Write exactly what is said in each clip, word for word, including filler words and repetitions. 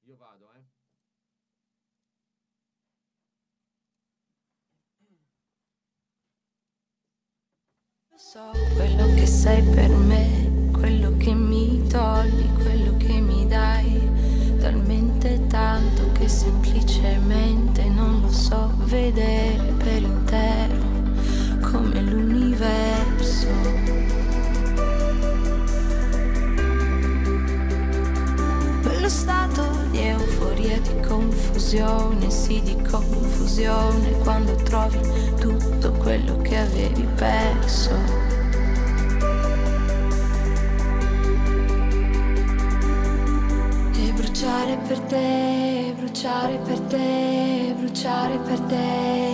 io vado, eh. So quello che sei per me, quello che mi togli, quello che mi dai, talmente tanto che semplicemente non lo so vedere per intero, come l'universo. Quello stato di euforia, di confusione, sì di confusione, quando trovi tutto quello che avevi perso. E bruciare per te, bruciare per te, bruciare per te.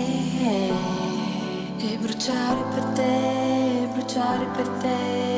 E bruciare per te, bruciare per te.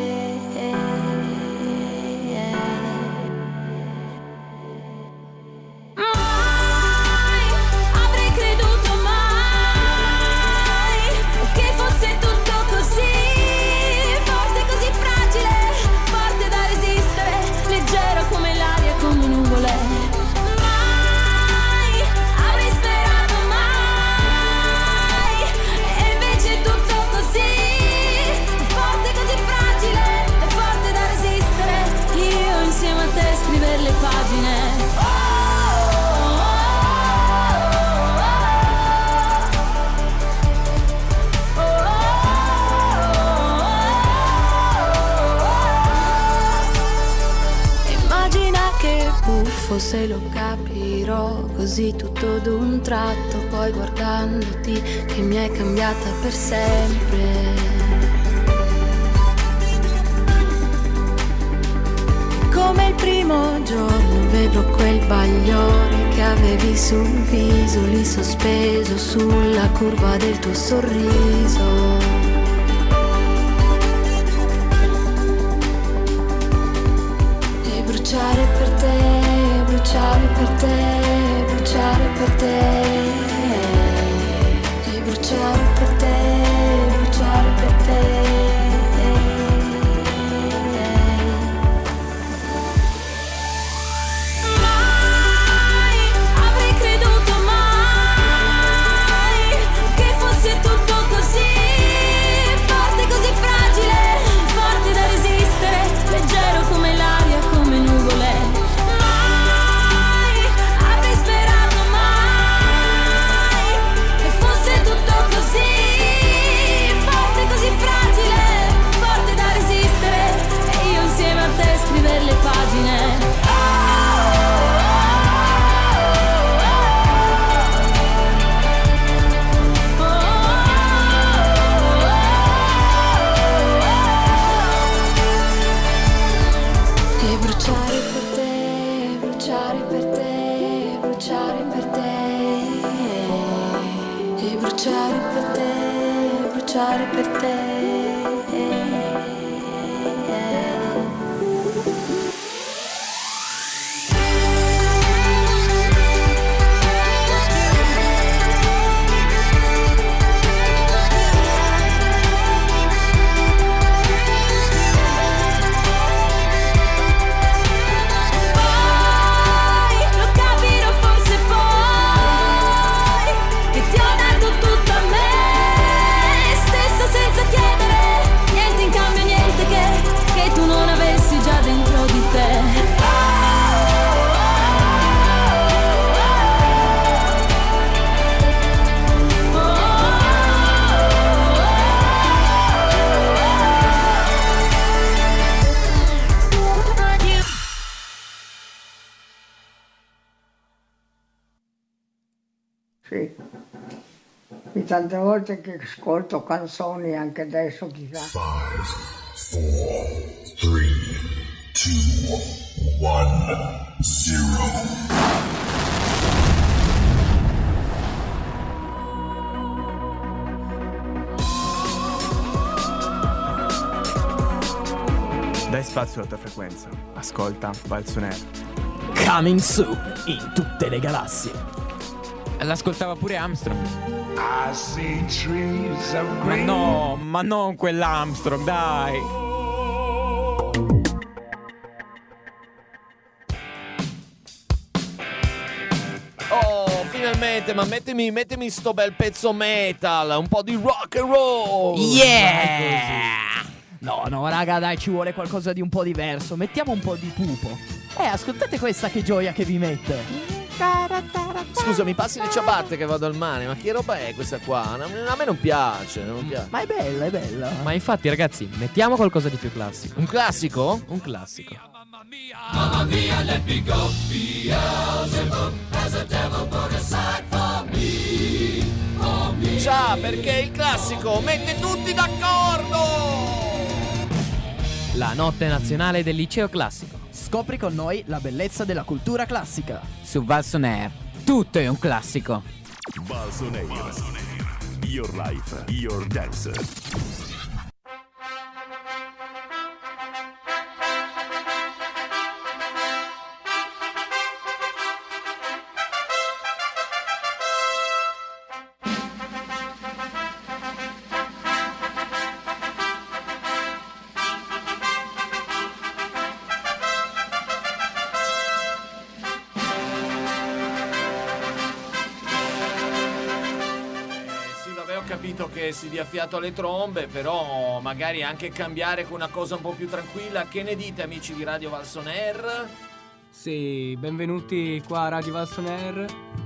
Se lo capirò così tutto d'un tratto, poi guardandoti che mi hai cambiata per sempre. Come il primo giorno vedrò quel bagliore che avevi sul viso, lì sospeso sulla curva del tuo sorriso. E bruciare per te, bruciare per te, bruciare per te. E bruciare per te, bruciare per te. Sì, e tante volte che ascolto canzoni anche adesso chissà. five, four, three, two, one, zero. Dai spazio alla tua frequenza, ascolta Balzoner. Coming soon in tutte le galassie. L'ascoltava pure Armstrong. I see trees of Ma green. no, ma non quell'Armstrong, dai. finalmente, ma mettimi, mettimi sto bel pezzo metal, un po' di rock and roll. Yeah! No, no, raga, dai, ci vuole qualcosa di un po' diverso. Mettiamo un po' di pupo. Eh, ascoltate questa che gioia che vi mette. Scusa, mi passi le ciabatte che vado al mare, ma che roba è questa qua? A me non piace, non piace. Ma è bella, è bella. Ma infatti, ragazzi, mettiamo qualcosa di più classico. Un classico? Un classico. Mamma mia, let me go. Beelzebub has a devil put aside for me, for me. Già, perché il classico mette tutti d'accordo. La notte nazionale del liceo classico. Scopri con noi la bellezza della cultura classica. Su Valson Air, tutto è un classico. Valson Air. Your life, your dance. Capito che si dia fiato alle trombe, però magari anche cambiare con una cosa un po' più tranquilla. Che ne dite, amici di Radio Valson Air? Sì, benvenuti qua a Radio Valson Air.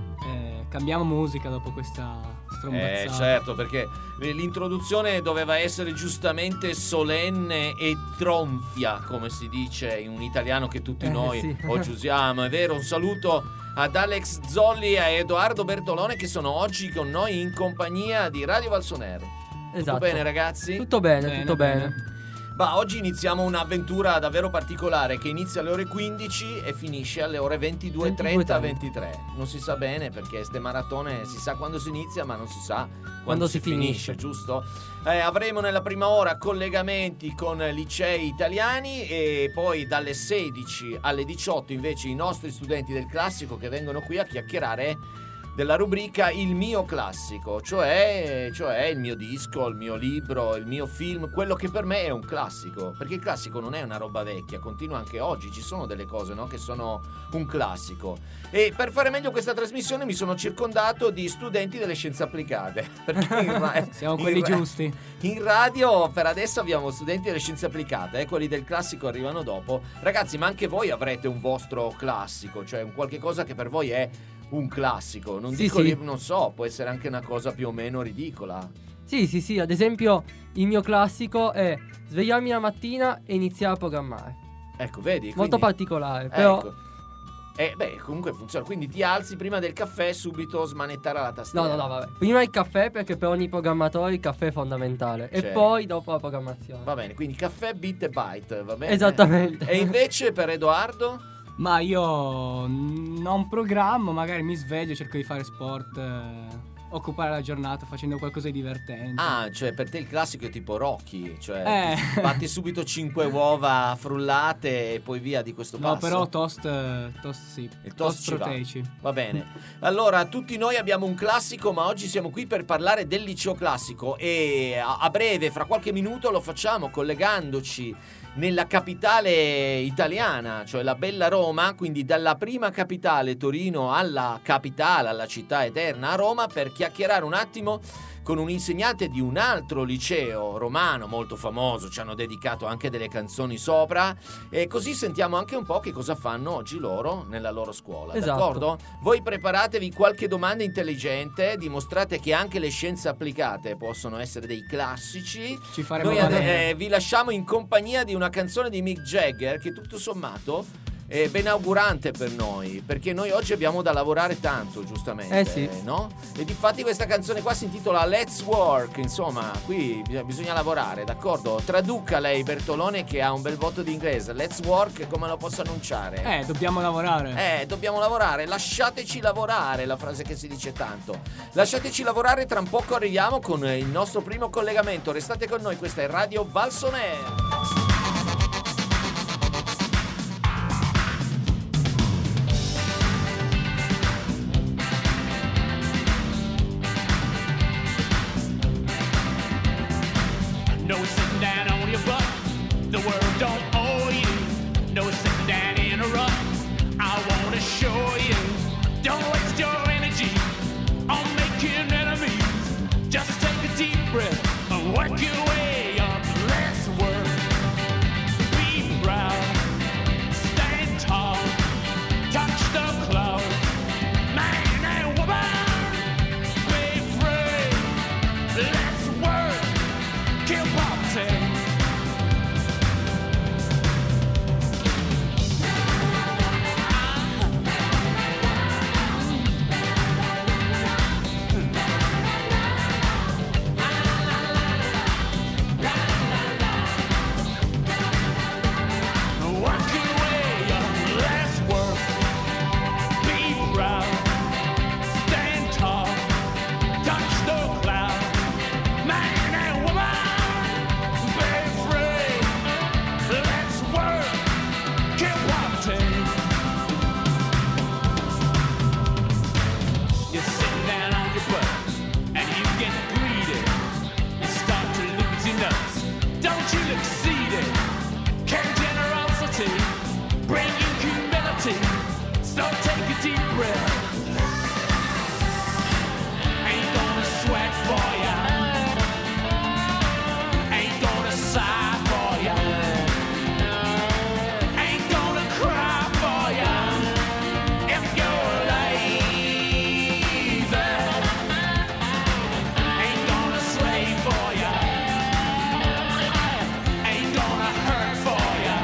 Eh, cambiamo musica dopo questa strombazzata. Eh certo, perché l'introduzione doveva essere giustamente solenne e tronfia, come si dice in un italiano che tutti Eh, noi sì. oggi usiamo, è vero. Un saluto ad Alex Zolli e a Edoardo Bertolone che sono oggi con noi in compagnia di Radio Valson Air. Esatto. Tutto bene, ragazzi? Tutto bene, Bene, tutto bene. bene. Ma oggi iniziamo un'avventura davvero particolare che inizia alle ore quindici e finisce alle ore ventidue e trenta ventitré. Non si sa bene perché ste maratone si sa quando si inizia ma non si sa quando, Quando si, si finisce, finisce. giusto? Eh, avremo nella prima ora collegamenti con licei italiani e poi dalle sedici alle diciotto invece i nostri studenti del classico che vengono qui a chiacchierare della rubrica Il mio classico, cioè, cioè il mio disco, il mio libro, il mio film, quello che per me è un classico, perché il classico non è una roba vecchia, continua anche oggi, ci sono delle cose, no, che sono un classico. E per fare meglio questa trasmissione mi sono circondato di studenti delle scienze applicate, perché in ra- Siamo in quelli ra- giusti. In radio per adesso abbiamo studenti delle scienze applicate, eh, quelli del classico arrivano dopo. Ragazzi, ma anche voi avrete un vostro classico, cioè un qualche cosa che per voi è un classico, non Sì, dico sì. li- non so, può essere anche una cosa più o meno ridicola. Sì, sì, sì, ad esempio il mio classico è svegliarmi la mattina e iniziare a programmare. Ecco, vedi? Molto Quindi- particolare, però Ecco. Eh, beh, comunque funziona. Quindi ti alzi prima del caffè, subito smanettare la tastiera. No, no, no, vabbè. Prima il caffè, perché per ogni programmatore il caffè è fondamentale. E Certo. poi dopo la programmazione. Va bene, quindi caffè, bit e byte, va bene? Esattamente. E invece per Edoardo? Ma io non programmo, magari mi sveglio, cerco di fare sport, eh, occupare la giornata facendo qualcosa di divertente. Ah, cioè per te il classico è tipo Rocky, cioè Eh. batti subito cinque uova frullate e poi via di questo No, passo. però toast, eh, toast sì. Il toast ci va. proteici. Va bene. Allora, tutti noi abbiamo un classico, ma oggi siamo qui per parlare del liceo classico e a, a breve, fra qualche minuto, lo facciamo collegandoci nella capitale italiana, cioè la bella Roma, quindi dalla prima capitale Torino alla capitale, alla città eterna a Roma, per chiacchierare un attimo con un insegnante di un altro liceo romano molto famoso, ci hanno dedicato anche delle canzoni sopra e così sentiamo anche un po' che cosa fanno oggi loro nella loro scuola, Esatto. d'accordo? Voi preparatevi qualche domanda intelligente, dimostrate che anche le scienze applicate possono essere dei classici. Ci faremo Noi valere. eh, vi lasciamo in compagnia di una canzone di Mick Jagger che tutto sommato è benaugurante per noi, perché noi oggi abbiamo da lavorare tanto, giustamente, Eh sì. no? E difatti questa canzone qua si intitola Let's Work, insomma, qui bisogna, bisogna lavorare, d'accordo? Traduca lei, Bertolone, che ha un bel voto di inglese. Let's Work, come lo posso annunciare? Eh, dobbiamo lavorare. Eh, dobbiamo lavorare, lasciateci lavorare, la frase che si dice tanto. Lasciateci lavorare, tra un poco arriviamo con il nostro primo collegamento. Restate con noi, questa è Radio Valson Air. No sitting down on your butt, the world don't owe you. No sitting down in a rut, I wanna show you. Don't waste your energy reality. So take a deep breath. Ain't gonna sweat for ya. Ain't gonna sigh for ya. Ain't gonna cry for ya. If you're lazy, ain't gonna slave for ya. Ain't gonna hurt for ya.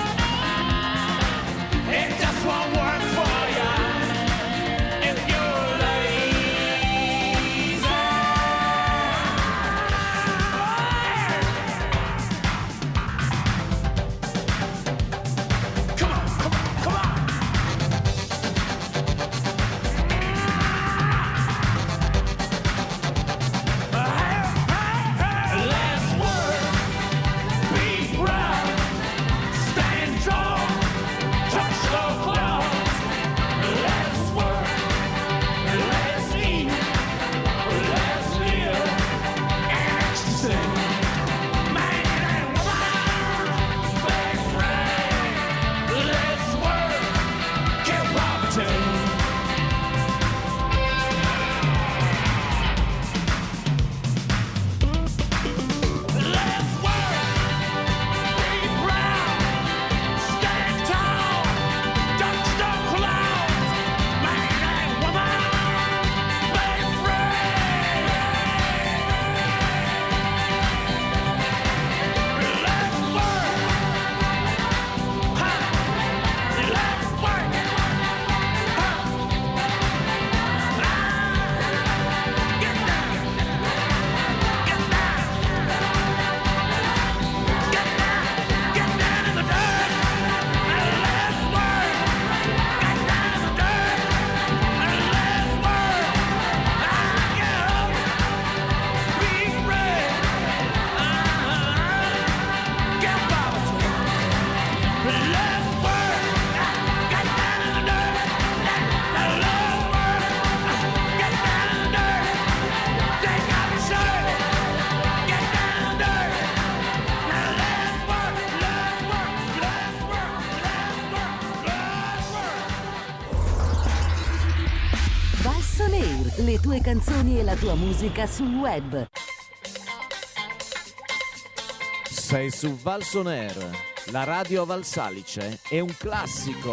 It just won't work for ya. If you're lazy. Come on, come on, come on. Let's work, be proud, stand tall, touch the clouds. Let's work, let's eat, let's live, and sing. Man and woman, let's ride. Let's work, kill poverty. Let's work, be proud, stand tall, touch the clouds. Man and woman, be free. Let's work, ha, let's work, ha, ah, get down, get down. Get down, get down in the dirt, and let's work. Get down in the dirt, and let's work. Ah, get up, be brave. Uh-huh. Get poverty. Let's work. Get down in the dirt, and let's work. Get down in the dirt. Take off your shirt. Get down in the dirt. Now let's work, let's work, let's work, let's work, let's work. Valsonair, le tue canzoni e la tua musica sul web. Sei su Valsonair, la radio Valsalice è un classico.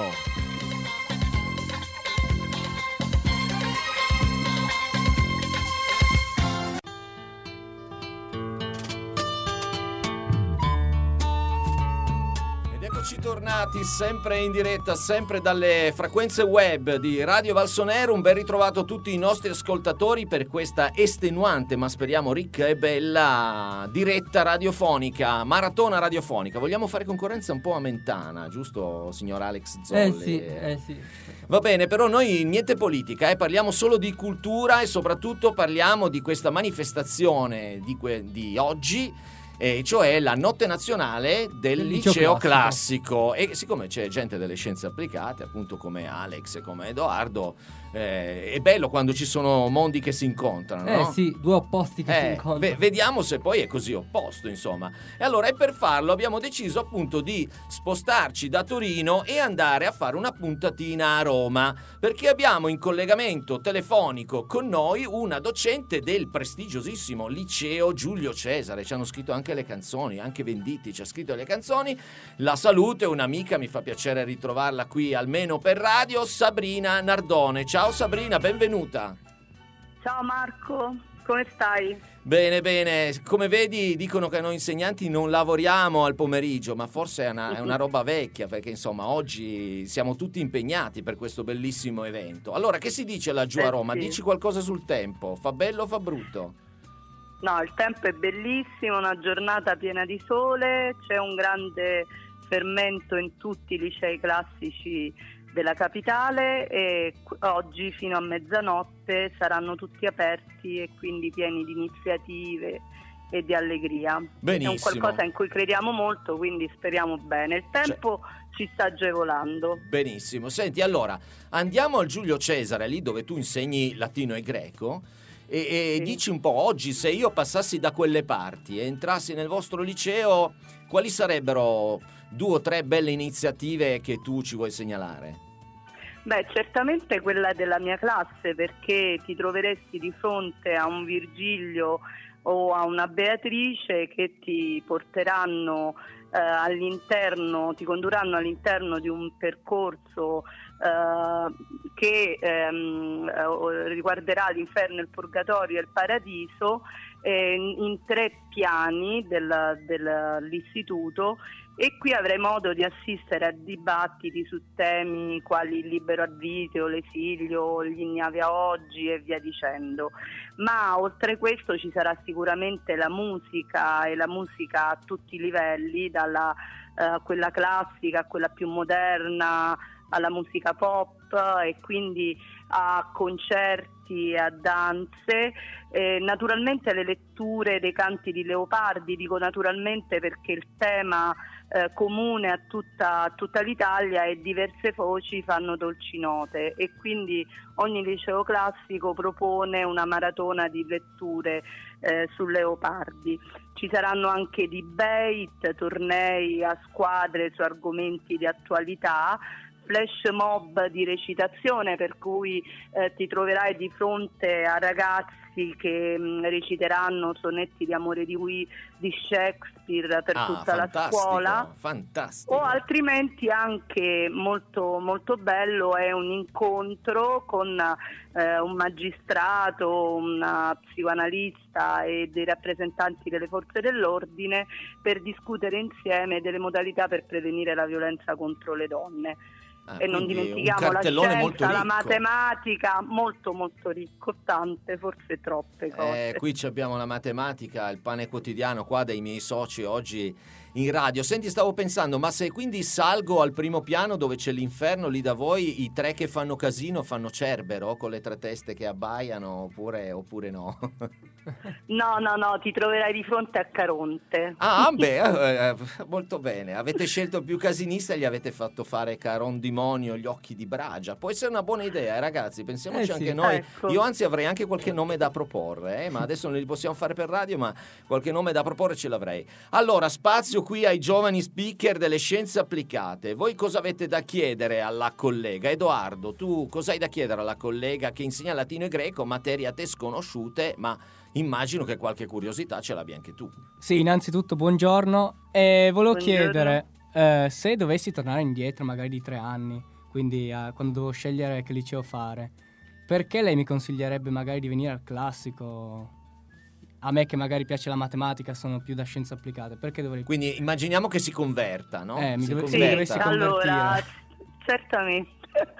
Ed eccoci tornati sempre in diretta, sempre dalle frequenze web di Radio Valsonair. Un ben ritrovato a tutti i nostri ascoltatori per questa estenuante, ma speriamo ricca e bella diretta radiofonica, maratona radiofonica. Vogliamo fare concorrenza un po' a Mentana, giusto signor Alex Zolli? Eh sì, eh sì. Va bene, però noi niente politica, eh, parliamo solo di cultura e soprattutto parliamo di questa manifestazione di, que- di oggi, e cioè la notte nazionale del Del liceo, liceo classico. E siccome c'è gente delle scienze applicate, appunto come Alex e come Edoardo, eh, è bello quando ci sono mondi che si incontrano, Eh no? sì, due opposti che si Eh, incontrano. ve- vediamo se poi è così opposto, insomma. E allora, e per farlo abbiamo deciso appunto di spostarci da Torino e andare a fare una puntatina a Roma, perché abbiamo in collegamento telefonico con noi una docente del prestigiosissimo liceo Giulio Cesare. Ci hanno scritto anche le canzoni, anche Venditti ci ha scritto le canzoni. La saluto, è un'amica, mi fa piacere ritrovarla qui almeno per radio, Sabrina Nardone. Ciao Sabrina, benvenuta. Ciao Marco, come stai? Bene, bene. Come vedi, dicono che noi insegnanti non lavoriamo al pomeriggio, ma forse è una, è una roba vecchia, perché insomma oggi siamo tutti impegnati per questo bellissimo evento. Allora, che si dice laggiù a Eh, Roma? sì. Dici qualcosa sul tempo. Fa bello o fa brutto? No, il tempo è bellissimo, una giornata piena di sole, c'è un grande fermento in tutti i licei classici della capitale e qu- oggi fino a mezzanotte saranno tutti aperti e quindi pieni di iniziative e di allegria. Benissimo. È un qualcosa in cui crediamo molto, quindi speriamo bene. Il tempo ci sta agevolando. Benissimo. Senti, allora, andiamo al Giulio Cesare, lì dove tu insegni latino e greco, e, e Sì. dici un po', oggi se io passassi da quelle parti e entrassi nel vostro liceo, quali sarebbero due o tre belle iniziative che tu ci vuoi segnalare? Beh, certamente quella della mia classe, perché ti troveresti di fronte a un Virgilio o a una Beatrice che ti porteranno eh, all'interno, ti condurranno all'interno di un percorso eh, che ehm, riguarderà l'inferno, il purgatorio e il paradiso eh, in tre piani del, dell'istituto. E qui avrai modo di assistere a dibattiti su temi quali il libero arbitrio, l'esilio, gli ignavi a oggi e via dicendo. Ma oltre questo ci sarà sicuramente la musica, e la musica a tutti i livelli, dalla eh, quella classica a quella più moderna, alla musica pop, e quindi a concerti, a danze, eh, naturalmente le letture dei canti di Leopardi. Dico naturalmente perché il tema eh, comune a tutta, a tutta l'Italia è diverse voci fanno dolci note, e quindi ogni liceo classico propone una maratona di letture eh, su Leopardi. Ci saranno anche debate, tornei a squadre su argomenti di attualità, flash mob di recitazione, per cui eh, ti troverai di fronte a ragazzi che mh, reciteranno sonetti di amore di, Wee, di Shakespeare per ah, tutta la scuola. Fantastico. O altrimenti, anche molto molto bello, è un incontro con eh, un magistrato, una psicoanalista e dei rappresentanti delle forze dell'ordine per discutere insieme delle modalità per prevenire la violenza contro le donne. Ah, e non dimentichiamo la scienza, la matematica, molto molto ricco, tante, forse troppe cose. Eh, qui ci abbiamo la matematica, il pane quotidiano qua dei miei soci oggi in radio. Senti, stavo pensando, ma se quindi salgo al primo piano dove c'è l'inferno, lì da voi i tre che fanno casino fanno Cerbero con le tre teste che abbaiano, oppure, oppure no? No, no, no, ti troverai di fronte a Caronte. Ah, beh, eh, molto bene. Avete scelto il più casinista e gli avete fatto fare Carondimonio, gli occhi di Bragia. Può essere una buona idea, ragazzi, pensiamoci Eh sì, anche noi. ecco. Io anzi avrei anche qualche nome da proporre, eh, ma adesso non li possiamo fare per radio, ma qualche nome da proporre ce l'avrei. Allora, spazio qui ai giovani speaker delle scienze applicate. Voi cosa avete da chiedere alla collega? Edoardo, tu cosa hai da chiedere alla collega che insegna latino e greco, materie a te sconosciute, ma immagino che qualche curiosità ce l'abbia anche tu. Sì, innanzitutto buongiorno. E volevo Buongiorno. chiedere eh, se dovessi tornare indietro magari di tre anni, quindi eh, quando devo scegliere che liceo fare, perché lei mi consiglierebbe magari di venire al classico? A me che magari piace la matematica, sono più da scienze applicate, perché dovrei... Quindi immaginiamo che si converta, no? Eh, mi si dove- converta. sì, dovessi convertire. Allora, certamente.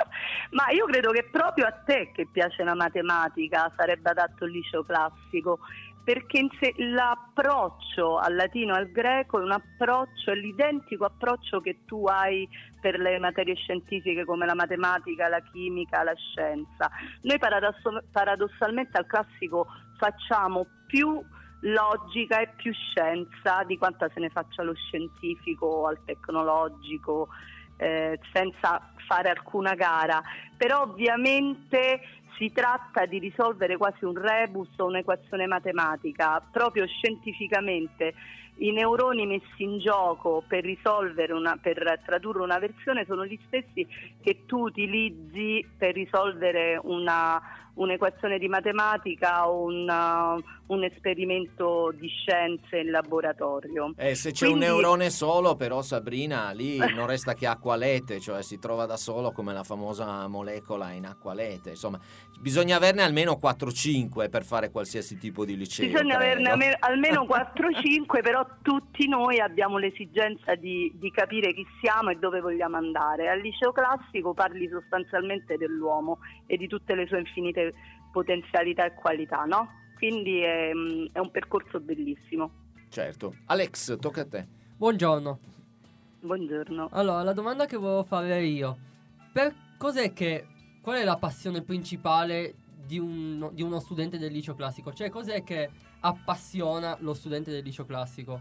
Ma io credo che proprio a te che piace la matematica sarebbe adatto il liceo classico, perché in sé l'approccio al latino e al greco è un approccio, è l'identico approccio che tu hai per le materie scientifiche come la matematica, la chimica, la scienza. Noi paradosso- paradossalmente al classico facciamo più logica e più scienza di quanta se ne faccia allo scientifico o al tecnologico, eh, senza fare alcuna gara. Però ovviamente si tratta di risolvere quasi un rebus o un'equazione matematica, proprio scientificamente. I neuroni messi in gioco per risolvere una, per tradurre una versione sono gli stessi che tu utilizzi per risolvere una, un'equazione di matematica o una, un esperimento di scienze in laboratorio. Eh, se c'è Quindi- un neurone solo, però, Sabrina, lì non resta che acqua lete, cioè si trova da solo come la famosa molecola in acqua lete. Insomma, bisogna averne almeno quattro cinque per fare qualsiasi tipo di liceo. Bisogna credo. averne ame- almeno quattro cinque, però tutti noi abbiamo l'esigenza di, di capire chi siamo e dove vogliamo andare. Al liceo classico parli sostanzialmente dell'uomo e di tutte le sue infinite potenzialità e qualità, no? Quindi è, è un percorso bellissimo. Certo. Alex, tocca a te. Buongiorno. Buongiorno. Allora, la domanda che volevo fare io, per cos'è che, qual è la passione principale di, un, di uno studente del liceo classico? Cioè, cos'è che appassiona lo studente del liceo classico?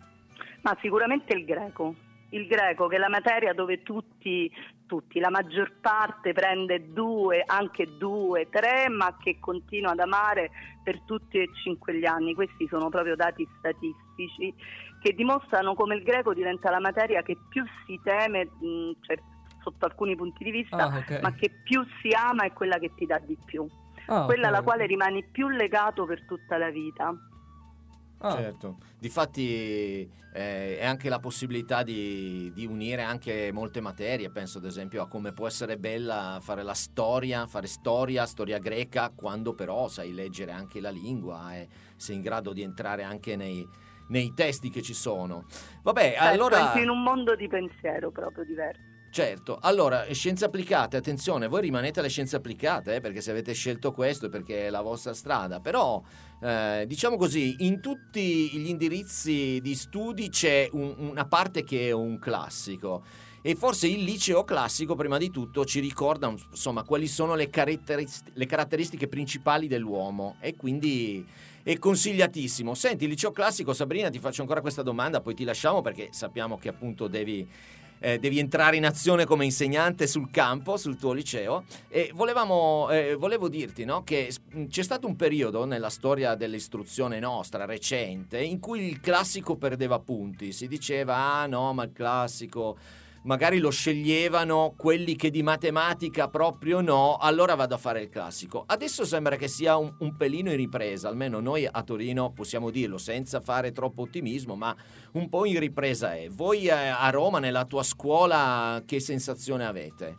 Ma sicuramente il greco. Il greco, che è la materia dove tutti, tutti, la maggior parte prende due, anche due, tre, ma che continua ad amare per tutti e cinque gli anni. Questi sono proprio dati statistici che dimostrano come il greco diventa la materia che più si teme, mh, cioè, sotto alcuni punti di vista, Ah, ok. ma che più si ama è quella che ti dà di più, Ah, quella ok. alla quale rimani più legato per tutta la vita. Ah. Certo, difatti eh, è anche la possibilità di, di unire anche molte materie, penso ad esempio a come può essere bella fare la storia, fare storia, storia greca, quando però sai leggere anche la lingua e sei in grado di entrare anche nei, nei testi che ci sono. Vabbè, Certo, allora... entri in un mondo di pensiero proprio diverso. Certo, allora, scienze applicate, attenzione, voi rimanete alle scienze applicate, eh, perché se avete scelto questo è perché è la vostra strada, però eh, diciamo così, in tutti gli indirizzi di studi c'è un- una parte che è un classico e forse il liceo classico prima di tutto ci ricorda insomma quali sono le, caratterist- le caratteristiche principali dell'uomo e quindi è consigliatissimo. Senti, il liceo classico, Sabrina, ti faccio ancora questa domanda, poi ti lasciamo perché sappiamo che appunto devi... Eh, devi entrare in azione come insegnante sul campo, sul tuo liceo e volevamo, eh, volevo dirti no, che s- c'è stato un periodo nella storia dell'istruzione nostra recente in cui il classico perdeva punti, si diceva ah no ma il classico magari lo sceglievano quelli che di matematica proprio no, allora vado a fare il classico. Adesso sembra che sia un, un pelino in ripresa, almeno noi a Torino possiamo dirlo senza fare troppo ottimismo, ma un po' in ripresa è. Voi eh, a Roma, nella tua scuola, che sensazione avete?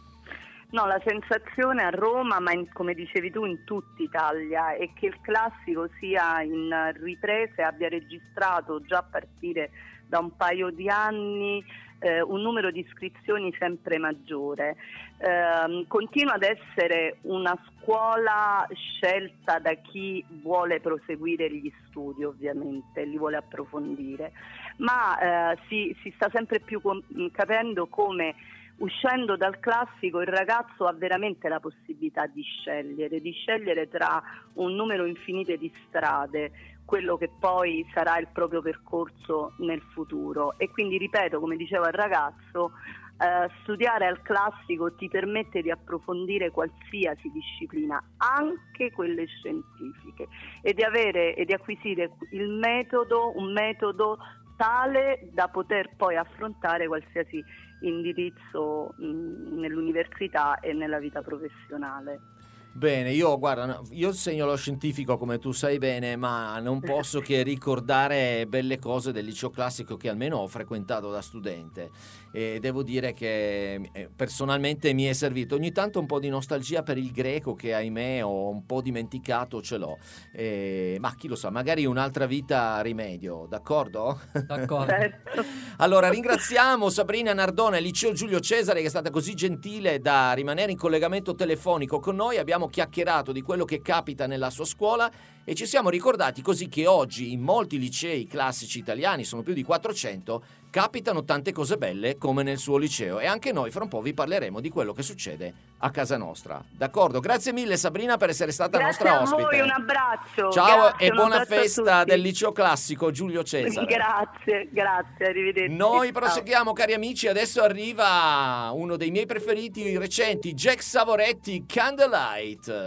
No, la sensazione a Roma, ma in- come dicevi tu in tutta Italia, è che il classico sia in ripresa e abbia registrato già a partire da un paio di anni eh, un numero di iscrizioni sempre maggiore. Ehm, continua ad essere una scuola scelta da chi vuole proseguire gli studi, ovviamente, li vuole approfondire, ma eh, si, si sta sempre più com- capendo come uscendo dal classico il ragazzo ha veramente la possibilità di scegliere, di scegliere tra un numero infinito di strade, quello che poi sarà il proprio percorso nel futuro. E quindi, ripeto, come dicevo al ragazzo, eh, studiare al classico ti permette di approfondire qualsiasi disciplina, anche quelle scientifiche, e di avere e di acquisire il metodo, un metodo tale da poter poi affrontare qualsiasi indirizzo mh, nell'università e nella vita professionale. Bene, io guarda, no, io insegno lo scientifico come tu sai bene, ma non posso che ricordare belle cose del liceo classico che almeno ho frequentato da studente e devo dire che eh, personalmente mi è servito ogni tanto un po' di nostalgia per il greco che ahimè ho un po' dimenticato, ce l'ho, eh, ma chi lo sa, magari un'altra vita rimedio, d'accordo? D'accordo. Allora ringraziamo Sabrina Nardone, Liceo Giulio Cesare, che è stata così gentile da rimanere in collegamento telefonico con noi. Abbiamo chiacchierato di quello che capita nella sua scuola e ci siamo ricordati così che oggi in molti licei classici italiani, sono più di quattrocento, capitano tante cose belle come nel suo liceo e anche noi fra un po' vi parleremo di quello che succede a casa nostra. D'accordo? Grazie mille Sabrina per essere stata Grazie nostra a ospite. voi, un abbraccio. Ciao Grazie, e un buona abbraccio a festa tutti. del liceo classico Giulio Cesare. Grazie, grazie, arrivederci. Noi Ciao. proseguiamo cari amici, adesso arriva uno dei miei preferiti recenti, Jack Savoretti, Candlelight.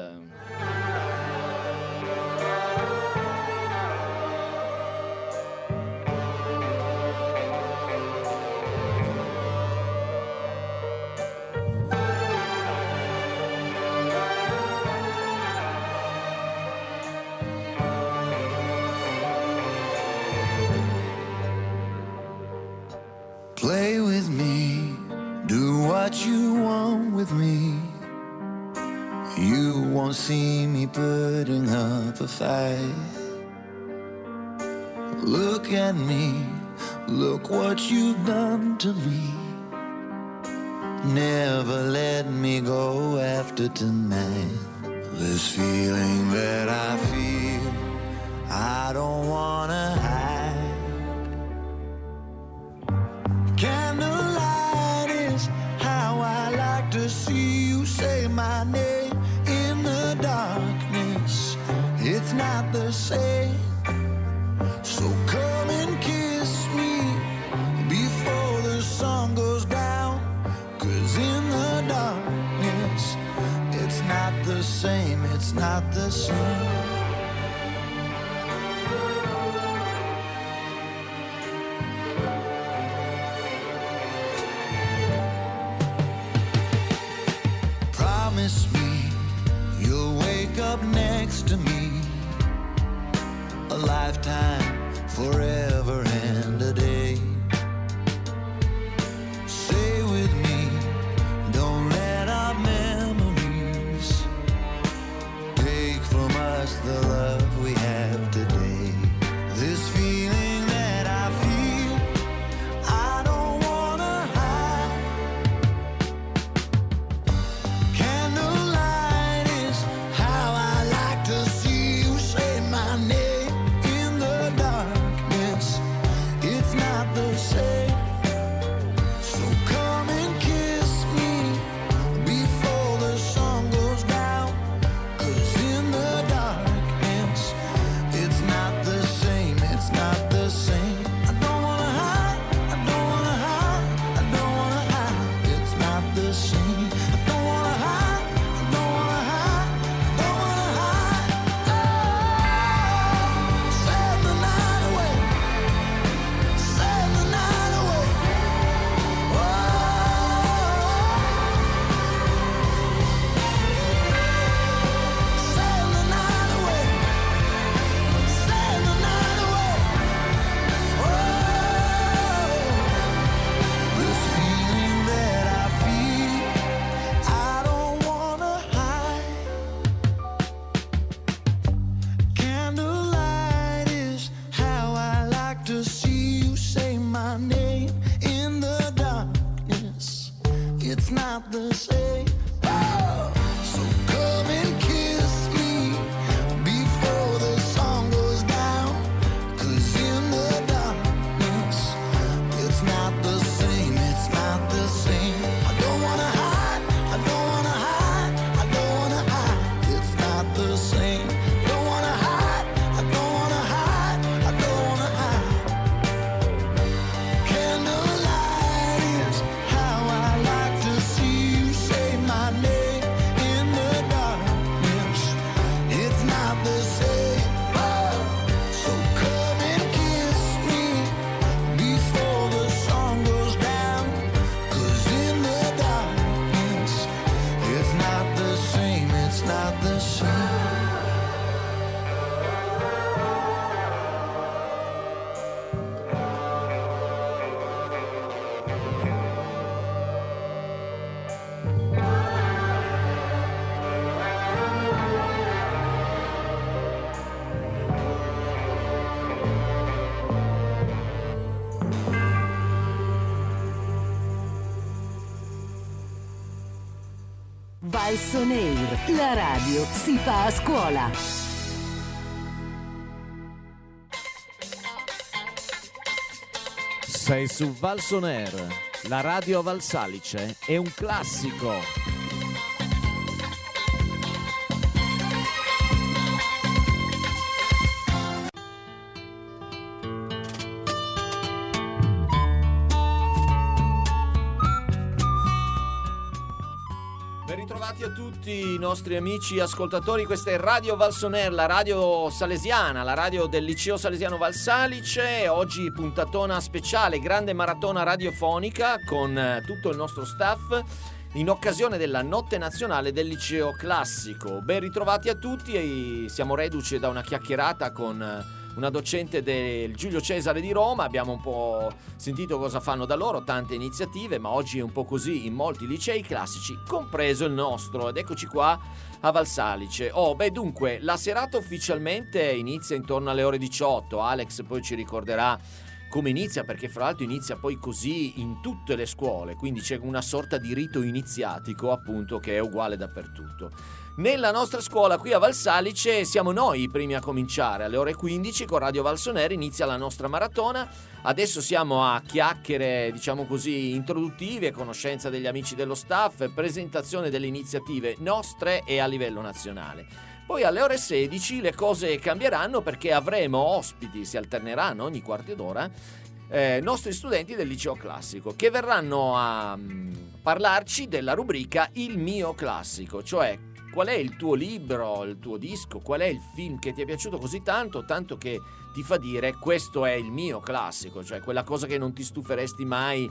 Play with me, do what you want with me. You won't see me putting up a fight. Look at me, look what you've done to me. Never let me go after tonight. This feeling that I feel, I don't wanna hide. Candlelight is how I like to see you say my name in the darkness. It's not the same. So come and kiss me before the sun goes down. 'Cause in the darkness, it's not the same, it's not the same. up next to me. A lifetime, forever and a day. Stay with me, don't let our memories take from us the love we have today. This feeling that I feel, I don't wanna hide. Candlelight is how I like to see you say my name in the darkness. It's not the same. So come and kiss me before the sun goes down. 'Cause in the darkness, it's not the same, it's not the same. I don't wanna hide, I don't wanna hide, I don't wanna hide. It's not the same. I don't wanna hide, I don't wanna hide, I don't wanna hide. Oh, send the night away, send the night away. Oh, send the night away, send the night away. Oh, this feeling that I feel, I don't wanna hide. Candlelight is how I like to see you say my name in the darkness. It's not the same. Oh, so come and kiss me before the sun goes down. 'Cause in the darkness, it's not the same, it's not the same. I don't wanna hide, I don't wanna hide, I don't wanna hide. It's not the same. Don't wanna hide, I don't wanna hide, I don't wanna hide. Candlelight is how I like to see you say my name in the darkness. It's not the same. Oh, so come and kiss me before the sun goes down. 'Cause in the darkness, it's not the same, it's not the same. Valso Neir, la radio si fa a scuola. Sei su Valso Neir, la radio a Valsalice è un classico. Ben ritrovati a tutti i nostri amici ascoltatori, questa è Radio Valso Neir, la radio salesiana, la radio del liceo salesiano Valsalice. Oggi puntatona speciale, grande maratona radiofonica con eh, tutto il nostro staff in occasione della Notte Nazionale del Liceo Classico. Ben ritrovati a tutti, e siamo reduci da una chiacchierata con eh, una docente del Giulio Cesare di Roma. Abbiamo un po' sentito cosa fanno da loro, tante iniziative, ma oggi è un po' così in molti licei classici, compreso il nostro. Ed eccoci qua a Valsalice. Oh, beh, dunque, la serata ufficialmente inizia intorno alle ore diciotto. Alex poi ci ricorderà come inizia, perché fra l'altro inizia poi così in tutte le scuole, quindi c'è una sorta di rito iniziatico, appunto, che è uguale dappertutto. Nella nostra scuola qui a Valsalice siamo noi i primi a cominciare. Alle ore quindici con Radio Valso Neir inizia la nostra maratona. Adesso siamo a chiacchiere, diciamo così, introduttive, conoscenza degli amici dello staff, presentazione delle iniziative nostre e a livello nazionale. Poi alle ore sedici le cose cambieranno, perché avremo ospiti, si alterneranno ogni quarto d'ora, eh, nostri studenti del liceo classico, che verranno a mh, parlarci della rubrica Il mio classico, cioè qual è il tuo libro, il tuo disco, qual è il film che ti è piaciuto così tanto, tanto che ti fa dire questo è il mio classico, cioè quella cosa che non ti stuferesti mai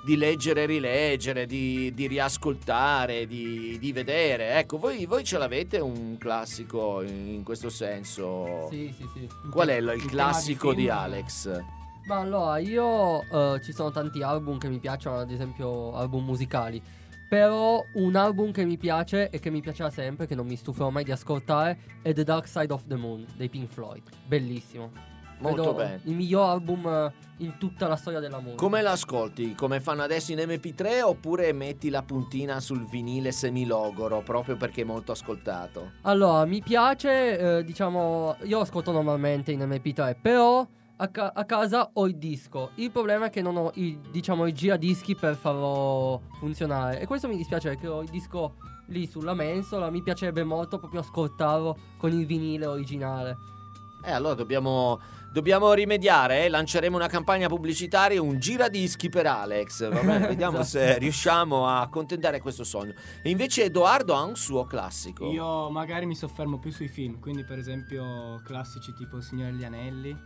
di leggere e rileggere, di, di riascoltare, di, di vedere. Ecco, voi, voi ce l'avete un classico in questo senso? Sì, sì, sì. Qual è il, il classico di, film, Alex? Ma allora, io eh, ci sono tanti album che mi piacciono, ad esempio album musicali. Però un album che mi piace e che mi piaceva sempre, che non mi stuferò mai di ascoltare, è The Dark Side of the Moon dei Pink Floyd. Bellissimo. Molto Credo bene. Il miglior album eh, in tutta la storia della musica. Come l'ascolti? Come fanno adesso in emme pi tre oppure metti la puntina sul vinile semilogoro proprio perché è molto ascoltato? Allora, mi piace, eh, diciamo, io ascolto normalmente in emme pi tre, però a, ca- a casa ho il disco. Il problema è che non ho i, diciamo, i giradischi per farlo funzionare. E questo mi dispiace perché ho il disco lì sulla mensola. Mi piacerebbe molto proprio ascoltarlo con il vinile originale. Eh, allora dobbiamo, dobbiamo rimediare, eh? Lanceremo una campagna pubblicitaria, un giradischi per Alex. Va bene? Vediamo Esatto. se riusciamo a accontentare questo sogno. E invece Edoardo ha un suo classico. Io magari mi soffermo più sui film, quindi per esempio classici tipo Il Signore degli Anelli,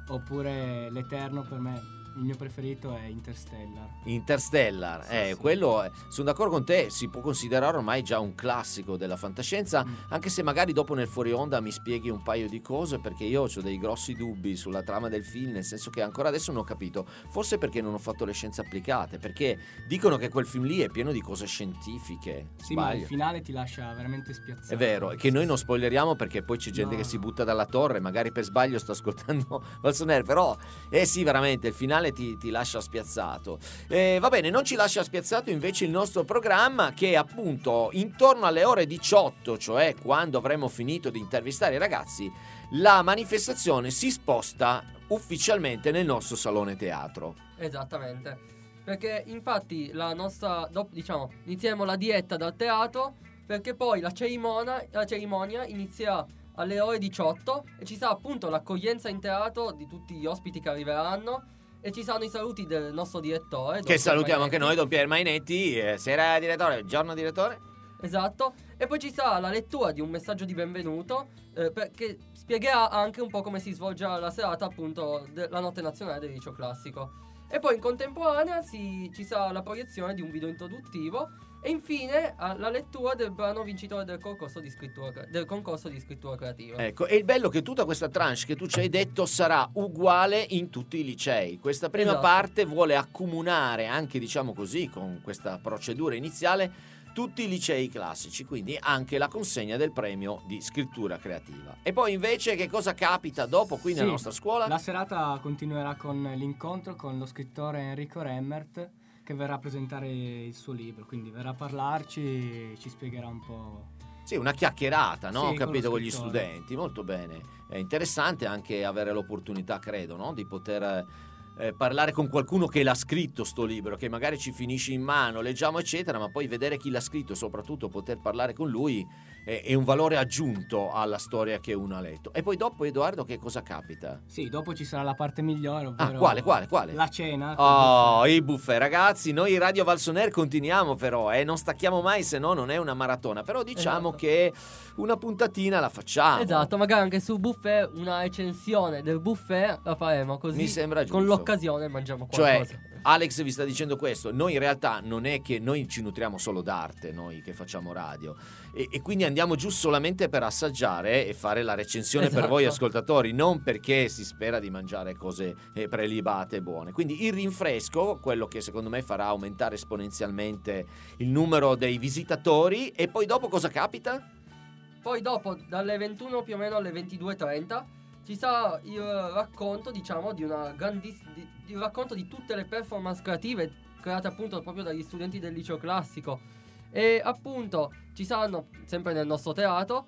oppure L'Eterno. Per me il mio preferito è Interstellar. Interstellar, Sì, eh, sì. quello è, sono d'accordo con te, si può considerare ormai già un classico della fantascienza, Mm. anche se magari dopo nel fuori onda mi spieghi un paio di cose, perché io ho dei grossi dubbi sulla trama del film, nel senso che ancora adesso non ho capito, forse perché non ho fatto le scienze applicate, perché dicono che quel film lì è pieno di cose scientifiche. Sì, ma il Sbaglio? finale ti lascia veramente spiazzato. È vero, e che noi non spoileriamo perché poi c'è gente No, che si no. butta dalla torre, magari per sbaglio sta ascoltando Valsoner, però eh sì, veramente il finale ti, ti lascia spiazzato. Eh, va bene, non ci lascia spiazzato invece il nostro programma, che appunto intorno alle ore diciotto, cioè quando avremo finito di intervistare i ragazzi, la manifestazione si sposta ufficialmente nel nostro salone teatro. Esattamente. Perché infatti la nostra, dopo, diciamo, inizieremo la diretta dal teatro, perché poi la cerimonia, la cerimonia inizierà alle ore diciotto e ci sarà appunto l'accoglienza in teatro di tutti gli ospiti che arriveranno e ci saranno i saluti del nostro direttore. Che salutiamo anche noi, Don Pier Mainetti. Eh, sera direttore, giorno direttore. Esatto. E poi ci sarà la lettura di un messaggio di benvenuto eh, perché spiegherà anche un po' come si svolgerà la serata, appunto, della notte nazionale del liceo classico. E poi in contemporanea si, ci sarà la proiezione di un video introduttivo e infine a- la lettura del brano vincitore del concorso di scrittura, cre- del concorso di scrittura creativa. Ecco, e il bello è che tutta questa tranche che tu ci hai detto sarà uguale in tutti i licei. Questa prima Esatto. parte vuole accomunare anche, diciamo così, con questa procedura iniziale, tutti i licei classici, quindi anche la consegna del premio di scrittura creativa. E poi invece che cosa capita dopo qui nella Sì, nostra scuola? La serata continuerà con l'incontro con lo scrittore Enrico Remmert, che verrà a presentare il suo libro, quindi verrà a parlarci, ci spiegherà un po'. Sì, una chiacchierata, no? Sì, Ho con capito, lo con gli scrittore. studenti, molto bene. È interessante anche avere l'opportunità, credo, no? Di poter eh, parlare con qualcuno che l'ha scritto sto libro, che magari ci finisce in mano, leggiamo eccetera, ma poi vedere chi l'ha scritto e soprattutto poter parlare con lui è, è un valore aggiunto alla storia che uno ha letto. E poi dopo, Edoardo, che cosa capita? Sì, dopo ci sarà la parte migliore, ovvero Ah, quale, quale, quale? la cena. Oh, i buffet, ragazzi, noi Radio Valsoner continuiamo però, eh, non stacchiamo mai, se no non è una maratona, però diciamo Esatto. che una puntatina la facciamo. Esatto, magari anche sul buffet una recensione del buffet la faremo così. Mi sembra giusto. Con l'occasione mangiamo Cioè, qualcosa. Alex vi sta dicendo questo, noi in realtà non è che noi ci nutriamo solo d'arte, noi che facciamo radio, e, e quindi andiamo giù solamente per assaggiare e fare la recensione per Esatto. voi ascoltatori, non perché si spera di mangiare cose eh, prelibate e buone. Quindi il rinfresco, quello che secondo me farà aumentare esponenzialmente il numero dei visitatori, e poi dopo cosa capita? Poi dopo, dalle ventuno più o meno alle ventidue e trenta, ci sarà il racconto, diciamo, di una grandiss- di, di un racconto di tutte le performance creative create appunto proprio dagli studenti del liceo classico. E appunto ci saranno, sempre nel nostro teatro,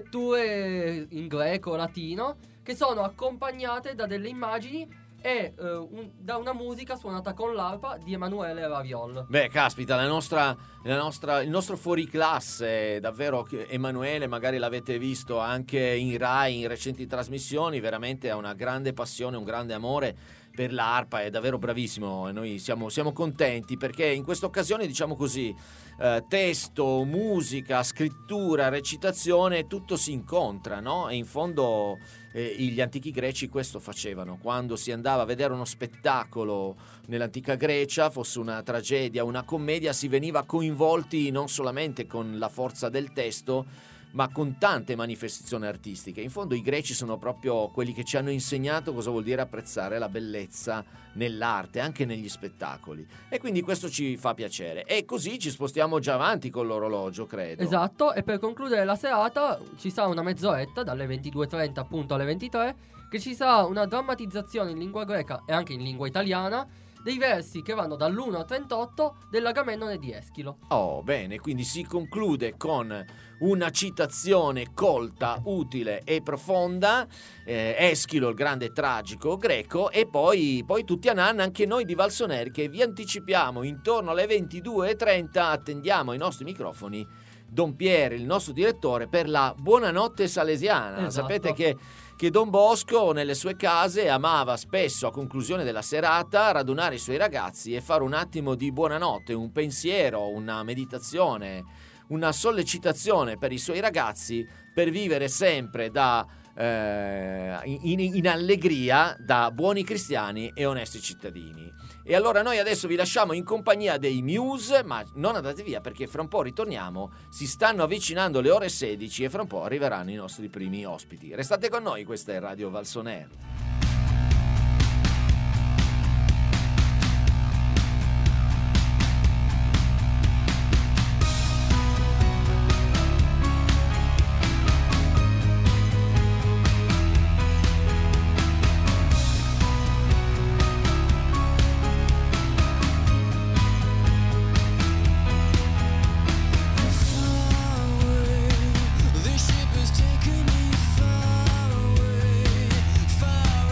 letture in greco, latino, che sono accompagnate da delle immagini e eh, un- da una musica suonata con l'arpa di Emanuele Raviol. Beh, caspita, la nostra, la nostra, il nostro fuoriclasse, davvero, che Emanuele, magari l'avete visto anche in Rai, in recenti trasmissioni, veramente ha una grande passione, un grande amore per l'arpa, è davvero bravissimo e noi siamo, siamo contenti perché in questa occasione, diciamo così, eh, testo, musica, scrittura, recitazione, tutto si incontra, no? E in fondo eh, gli antichi greci questo facevano. Quando si andava a vedere uno spettacolo nell'antica Grecia, fosse una tragedia, una commedia, si veniva coinvolti non solamente con la forza del testo, ma con tante manifestazioni artistiche. In fondo i greci sono proprio quelli che ci hanno insegnato cosa vuol dire apprezzare la bellezza nell'arte, anche negli spettacoli. E quindi questo ci fa piacere. E così ci spostiamo già avanti con l'orologio, credo. Esatto, e per concludere la serata ci sarà una mezz'oretta, dalle ventidue e trenta appunto alle ventitré, che ci sarà una drammatizzazione in lingua greca e anche in lingua italiana dei versi che vanno dall'uno al trentotto dell'Agamennone di Eschilo. Oh, bene, quindi si conclude con una citazione colta, utile e profonda, eh, Eschilo, il grande tragico greco, e poi, poi tutti a nanna, anche noi di Valsoner, che vi anticipiamo intorno alle ventidue e trenta, attendiamo ai nostri microfoni Don Pier, il nostro direttore, per la Buonanotte Salesiana. Esatto. Sapete che che Don Bosco nelle sue case amava spesso a conclusione della serata radunare i suoi ragazzi e fare un attimo di buonanotte, un pensiero, una meditazione, una sollecitazione per i suoi ragazzi per vivere sempre da eh, in, in allegria da buoni cristiani e onesti cittadini. E allora noi adesso vi lasciamo in compagnia dei Muse, ma non andate via perché fra un po' ritorniamo, si stanno avvicinando le ore sedici e fra un po' arriveranno i nostri primi ospiti. Restate con noi, questa è Radio Valsoner. This ship is taking me far away, far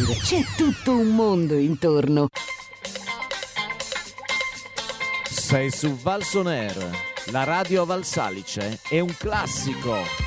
Air. C'è tutto un mondo intorno. Sei su Valson Air, la radio a Valsalice è un classico.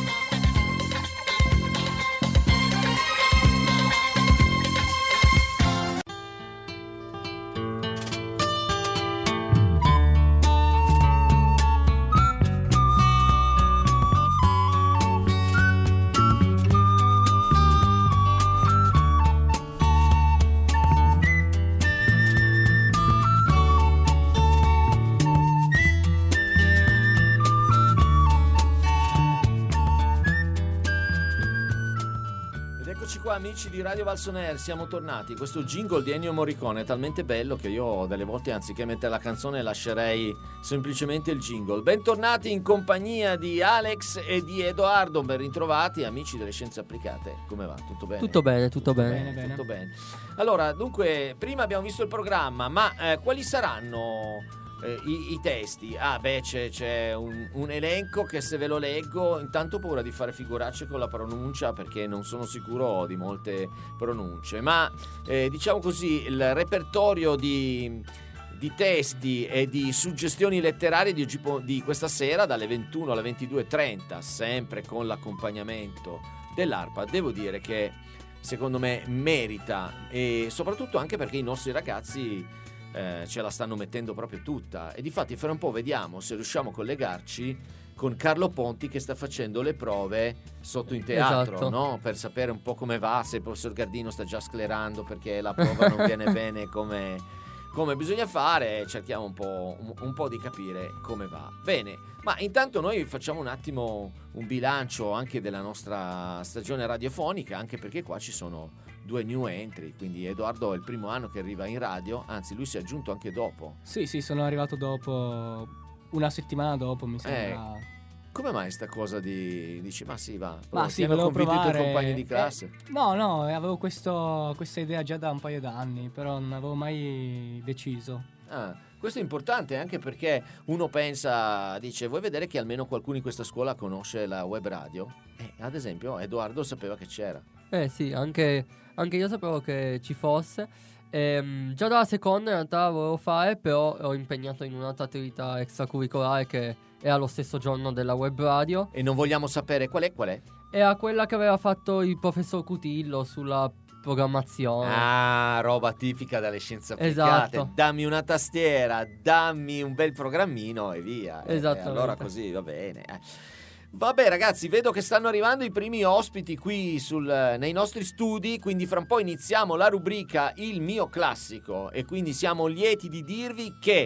Amici di Radio Valson Air, siamo tornati. Questo jingle di Ennio Morricone è talmente bello che io delle volte anziché mettere la canzone lascerei semplicemente il jingle. Bentornati in compagnia di Alex e di Edoardo, ben ritrovati amici delle scienze applicate. Come va? Tutto bene? Tutto bene, tutto, tutto bene, bene. Tutto bene. Allora, dunque, prima abbiamo visto il programma, ma eh, quali saranno Eh, i, i testi? Ah beh, c'è, c'è un, un elenco che se ve lo leggo, intanto ho paura di fare figuracce con la pronuncia perché non sono sicuro di molte pronunce, ma eh, diciamo così il repertorio di, di testi e di suggestioni letterarie di, di questa sera dalle ventuno alle ventidue e trenta, sempre con l'accompagnamento dell'arpa, devo dire che secondo me merita, e soprattutto anche perché i nostri ragazzi Eh, ce la stanno mettendo proprio tutta, e difatti fra un po' vediamo se riusciamo a collegarci con Carlo Ponti che sta facendo le prove sotto in teatro, esatto. no? Per sapere un po' come va, se il professor Gardino sta già sclerando perché la prova non viene bene come, come bisogna fare, cerchiamo un po', un, un po' di capire come va. Bene, ma intanto noi facciamo un attimo un bilancio anche della nostra stagione radiofonica, anche perché qua ci sono due new entry, quindi Edoardo è il primo anno che arriva in radio, anzi lui si è aggiunto anche dopo. Sì, sì, sono arrivato dopo, una settimana dopo mi sembra. Eh, come mai sta cosa di dici ma sì va, ma sì, ti hanno volevo convinto provare. I tuoi compagni di classe? Eh, no, no, avevo questo, questa idea già da un paio d'anni, però non avevo mai deciso. Ah, questo è importante anche perché uno pensa, dice vuoi vedere che almeno qualcuno in questa scuola conosce la web radio? Eh, ad esempio Edoardo sapeva che c'era. Eh sì, anche, anche io sapevo che ci fosse. Ehm, già dalla seconda in realtà volevo fare, però ero impegnato in un'altra attività extracurricolare che era lo stesso giorno della web radio. E non vogliamo sapere qual è, qual è? Era quella che aveva fatto il professor Cutillo sulla programmazione. Ah, roba tipica dalle scienze applicate. Esatto. Dammi una tastiera, dammi un bel programmino e via. Esatto. Eh, allora così va bene. Eh. Vabbè ragazzi, vedo che stanno arrivando i primi ospiti qui sul, nei nostri studi, quindi fra un po' iniziamo la rubrica Il mio classico e quindi siamo lieti di dirvi che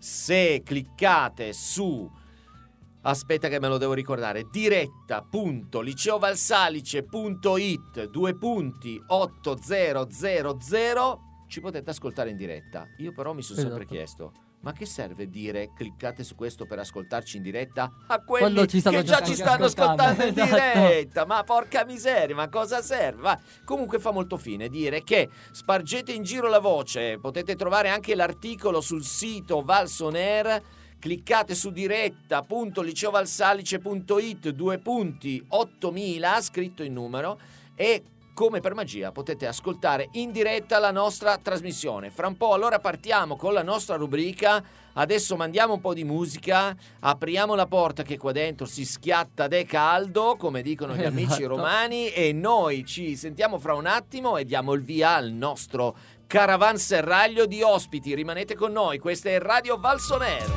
se cliccate su, aspetta che me lo devo ricordare, diretta punto liceovalsalice punto it due punti ottocento ci potete ascoltare in diretta. Io però mi sono sempre Esatto. chiesto, ma che serve dire cliccate su questo per ascoltarci in diretta a Quando quelli ci stanno che già già ci stanno ascoltando, ascoltando. in Esatto. diretta? Ma porca miseria, ma cosa serve? Va. Comunque fa molto fine dire che spargete in giro la voce, potete trovare anche l'articolo sul sito Valson Air, cliccate su diretta punto liceovalsalice punto it due punti ottomila scritto in numero e come per magia potete ascoltare in diretta la nostra trasmissione. Fra un po' allora partiamo con la nostra rubrica. Adesso mandiamo un po' di musica, apriamo la porta che qua dentro si schiatta de caldo, come dicono gli amici Esatto. romani, e noi ci sentiamo fra un attimo e diamo il via al nostro caravanserraglio di ospiti. Rimanete con noi, questa è Radio Valson Air.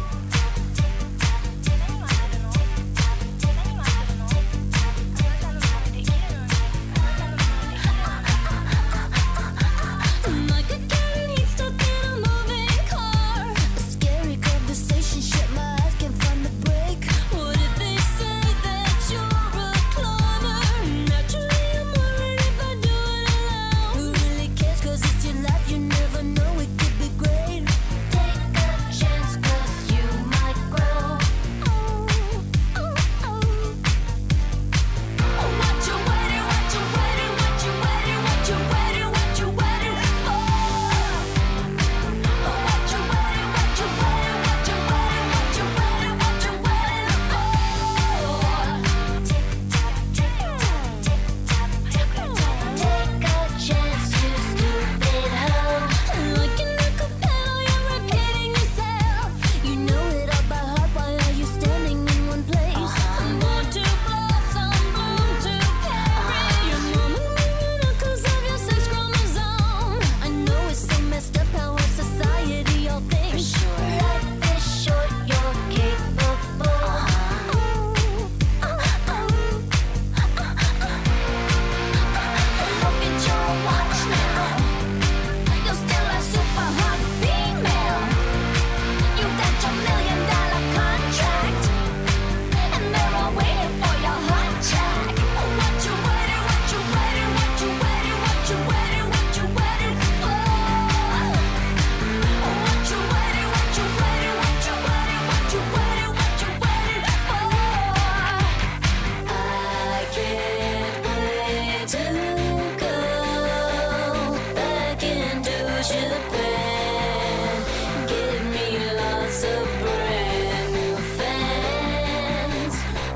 You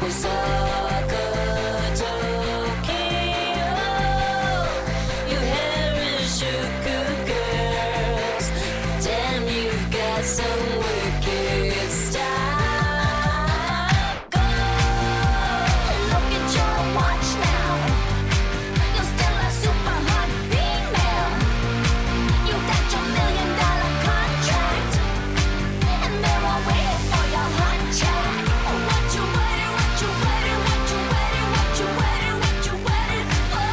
Osaka, Tokyo, your hair is sugar girls. Damn, you've got some wicked style. Go, look at your watch now. You're still a super hot female. You got your million dollar contract, and they're all waiting for your hot check. What you waiting, what you waiting, what you waiting, what you waiting, what you waiting for?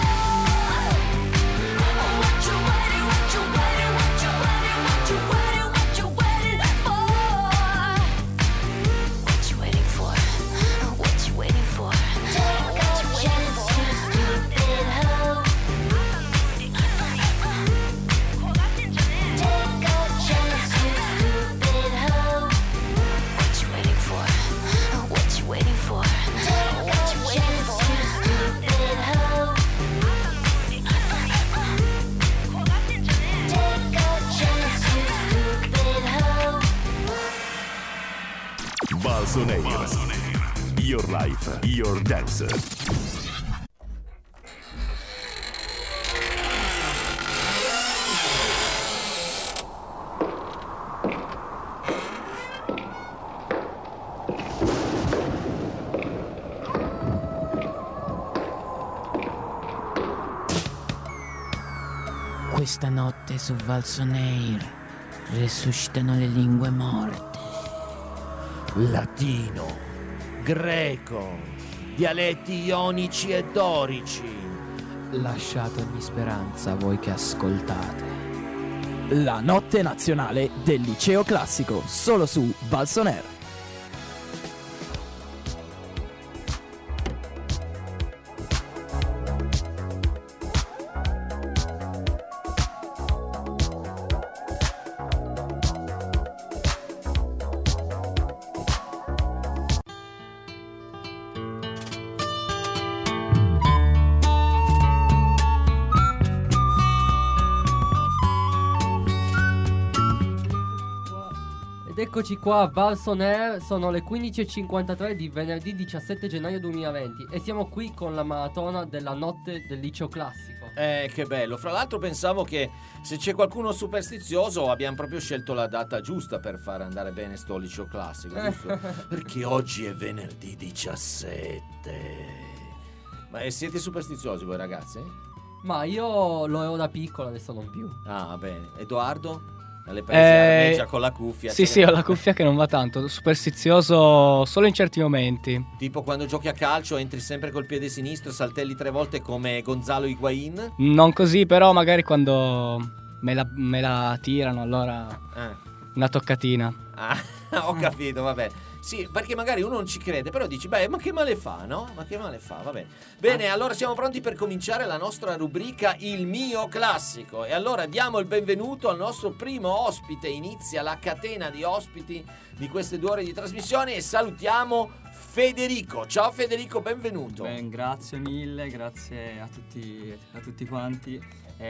What you waiting, what you waiting, what you waiting, what you waiting, what you waiting for? What you waiting for? What you waiting for? Take a chance, you stupid hoe. Take a chance, you stupid hoe. What you waiting for? What you waiting for? Take a chance, you stupid hoe. Take a chance, you stupid hoe. Balsoneira. Your life, your dance. Questa notte su Valsoneir resuscitano le lingue morte. Latino, greco, dialetti ionici e dorici. Lasciate ogni speranza voi che ascoltate. La notte nazionale del liceo classico, solo su Valsonair. Eccoci qua a Valsonair, sono le quindici e cinquantatré di venerdì diciassette gennaio duemilaventi e siamo qui con la maratona della notte del liceo classico. Eh, che bello. Fra l'altro pensavo che se c'è qualcuno superstizioso abbiamo proprio scelto la data giusta per far andare bene sto liceo classico, giusto? Perché oggi è venerdì diciassette. Ma eh, siete superstiziosi voi ragazzi? Ma io lo ero da piccolo, adesso non più. Ah, bene. Edoardo? Alle prese Eh, armeggia con la cuffia. Sì, cioè sì, che- ho la cuffia che non va tanto. Superstizioso solo in certi momenti. Tipo quando giochi a calcio entri sempre col piede sinistro, saltelli tre volte come Gonzalo Higuain. Non così, però magari quando me la, me la tirano, allora Eh. una toccatina. Ah, ho capito, vabbè. Sì, perché magari uno non ci crede, però dici, beh, ma che male fa, no? Ma che male fa, va bene. Bene, allora siamo pronti per cominciare la nostra rubrica Il mio classico. E allora diamo il benvenuto al nostro primo ospite. Inizia la catena di ospiti di queste due ore di trasmissione e salutiamo Federico. Ciao Federico, benvenuto. Ben, grazie mille, grazie a tutti, a tutti quanti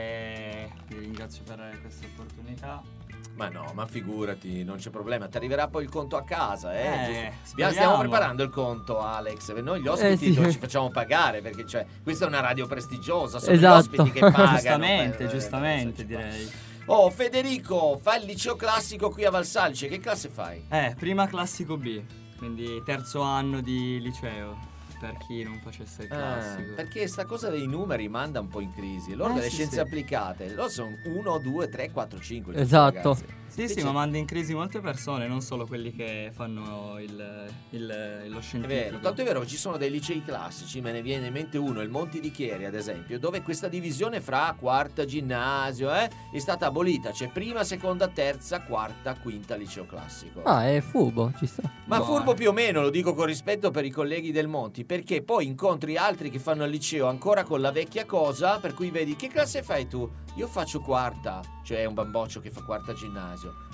e vi ringrazio per questa opportunità. Ma no, ma figurati, non c'è problema. Ti arriverà poi il conto a casa, eh? Eh, giusto? speriamo. Stiamo preparando il conto, Alex. Noi gli ospiti Eh, sì. non ci facciamo pagare perché cioè, questa è una radio prestigiosa. Sono Esatto. gli ospiti che pagano. Giustamente, per- giustamente direi. Oh, Federico, fai il liceo classico qui a Valsalice. Che classe fai? Eh, prima classico B, quindi terzo anno di liceo, per chi non facesse il classico. Ah, perché sta cosa dei numeri manda un po' in crisi. Loro Eh, delle sì, scienze sì. applicate, loro sono uno, due, tre, quattro, cinque. Esatto. Sì, sì, ma manda in crisi molte persone, non solo quelli che fanno il, il- lo È scientifico. vero, tanto è vero che ci sono dei licei classici, me ne viene in mente uno, il Monti di Chieri ad esempio, dove questa divisione fra quarta ginnasio eh, è stata abolita, c'è prima, seconda, terza, quarta, quinta liceo classico. Ah, è furbo, ci sta. Ma No, furbo eh. più o meno, lo dico con rispetto per i colleghi del Monti, perché poi incontri altri che fanno il liceo ancora con la vecchia cosa, per cui vedi che classe fai tu? Io faccio quarta, cioè è un bamboccio che fa quarta ginnasio.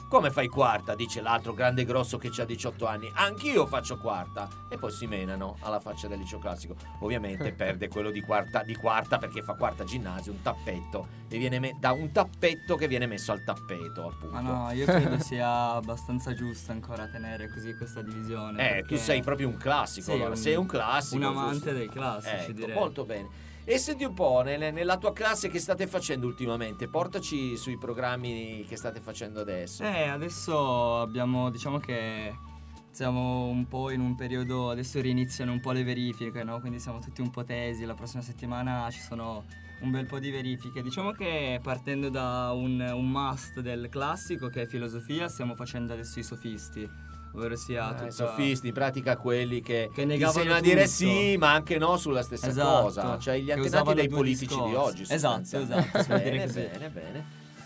Come fai quarta? Dice l'altro grande grosso che ha diciotto anni. Anch'io faccio quarta. E poi si menano alla faccia del liceo classico. Ovviamente perde quello di quarta, di quarta perché fa quarta ginnasio, un tappetto. E viene me- da un tappetto che viene messo al tappeto, appunto. Ma no, io credo sia abbastanza giusto ancora tenere così questa divisione. Eh, perché- tu sei proprio un classico, Sì, allora. un- Sei un classico. un amante giusto? dei classici, Ecco, direi. molto bene. E senti un po', nel- nella tua classe che state facendo ultimamente? Portaci sui programmi che state facendo adesso. Eh, adesso abbiamo, diciamo che siamo un po' in un periodo, adesso riniziano un po' le verifiche, no? Quindi siamo tutti un po' tesi, la prossima settimana ci sono un bel po' di verifiche. Diciamo che partendo da un, un must del classico che è filosofia, stiamo facendo adesso i sofisti. Ovvero sia Eh, tutta... i sofisti, in pratica quelli che, Che ti negavano insegnano a dire tutto. sì, ma anche no sulla stessa Esatto, cosa. Cioè gli che antenati usavano dei due politici discorsi. di oggi. Esatto, sostanzialmente. esatto, si può dire Bene, così. bene, bene.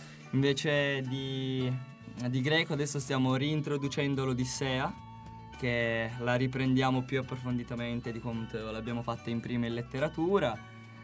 Invece di, di greco adesso stiamo reintroducendo l'Odissea, che la riprendiamo più approfonditamente di quanto l'abbiamo fatta in prima in letteratura.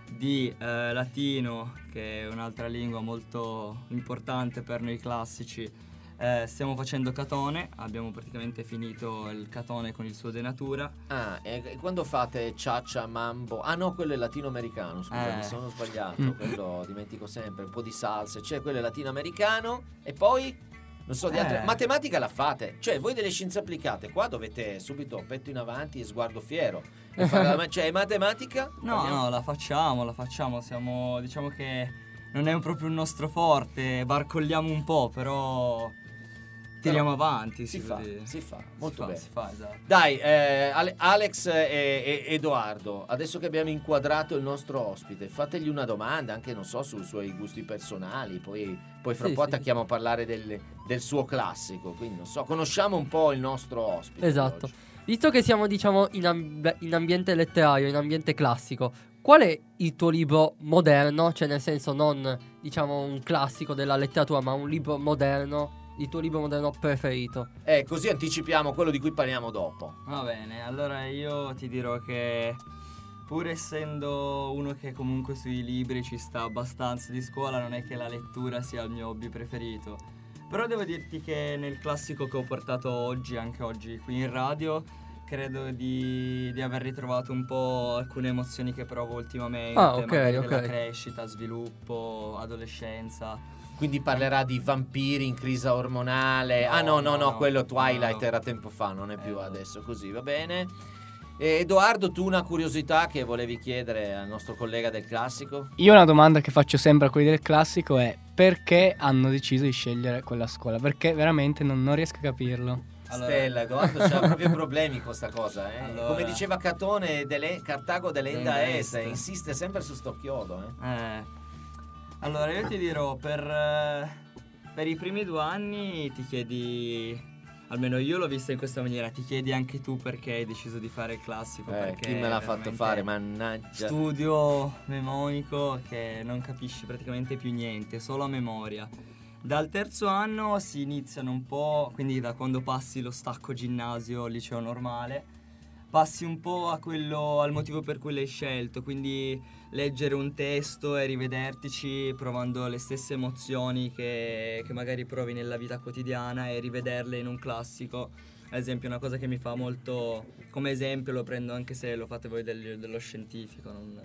Di eh, latino, che è un'altra lingua molto importante per noi classici, eh, stiamo facendo Catone, abbiamo praticamente finito il Catone con il suo De Natura. Ah, e quando fate ciaccia, mambo? Ah no, quello è latinoamericano, scusa, Eh. mi sono sbagliato, Mm. quello dimentico sempre, un po' di salse, cioè quello è latinoamericano e poi non so di altre. Eh. Matematica la fate, cioè voi delle scienze applicate, qua dovete subito petto in avanti e sguardo fiero. E fare la ma- cioè matematica? No, Parliamo- no, la facciamo, la facciamo, siamo, diciamo che non è proprio il nostro forte, barcolliamo un po', però tiriamo Però avanti. si può fa, dire. si fa, Si molto fa, bene. Si fa, esatto. Dai, eh, Ale- Alex e, e Edoardo, adesso che abbiamo inquadrato il nostro ospite, fategli una domanda, anche non so, sui suoi gusti personali, poi, poi fra Sì, un po' sì. attacchiamo a parlare del, del suo classico, quindi non so, conosciamo un po' il nostro ospite. di Esatto. oggi. Visto che siamo, diciamo, in, amb- in ambiente letterario, in ambiente classico, qual è il tuo libro moderno? Cioè, nel senso, non, diciamo, un classico della letteratura, ma un libro moderno, il tuo libro moderno preferito? Eh, così anticipiamo quello di cui parliamo dopo. Va bene, allora io ti dirò che pur essendo uno che comunque sui libri ci sta abbastanza di scuola, non è che la lettura sia il mio hobby preferito. Però devo dirti che nel classico che ho portato oggi, anche oggi qui in radio, credo di, di aver ritrovato un po' alcune emozioni che provo ultimamente. Ah, ok, magari ok. della crescita, sviluppo, adolescenza. Quindi parlerà di vampiri in crisi ormonale. No, ah no, no, no, no, no. quello Twilight No, no. era tempo fa, non è più Eh, no. adesso, così va bene. E Edoardo, tu una curiosità che volevi chiedere al nostro collega del classico? Io una domanda che faccio sempre a quelli del classico è: perché hanno deciso di scegliere quella scuola? Perché veramente non, non riesco a capirlo. Allora- Stella, Edoardo c'ha proprio problemi con sta cosa, eh. Allora- Come diceva Catone, dele- Cartago delenda Delenda est, est. insiste sempre su sto chiodo, eh. Eh, allora io ti dirò, per, eh, per i primi due anni ti chiedi, almeno io l'ho vista in questa maniera, ti chiedi anche tu perché hai deciso di fare il classico. Eh, perché chi me l'ha fatto veramente fare, mannaggia. Studio memonico che non capisci praticamente più niente, solo a memoria. Dal terzo anno si iniziano un po', quindi da quando passi lo stacco ginnasio, liceo normale, passi un po' a quello, al motivo per cui l'hai scelto, quindi leggere un testo e rivedertici provando le stesse emozioni che, che magari provi nella vita quotidiana e rivederle in un classico. Ad esempio una cosa che mi fa molto, come esempio lo prendo anche se lo fate voi del- dello scientifico, non,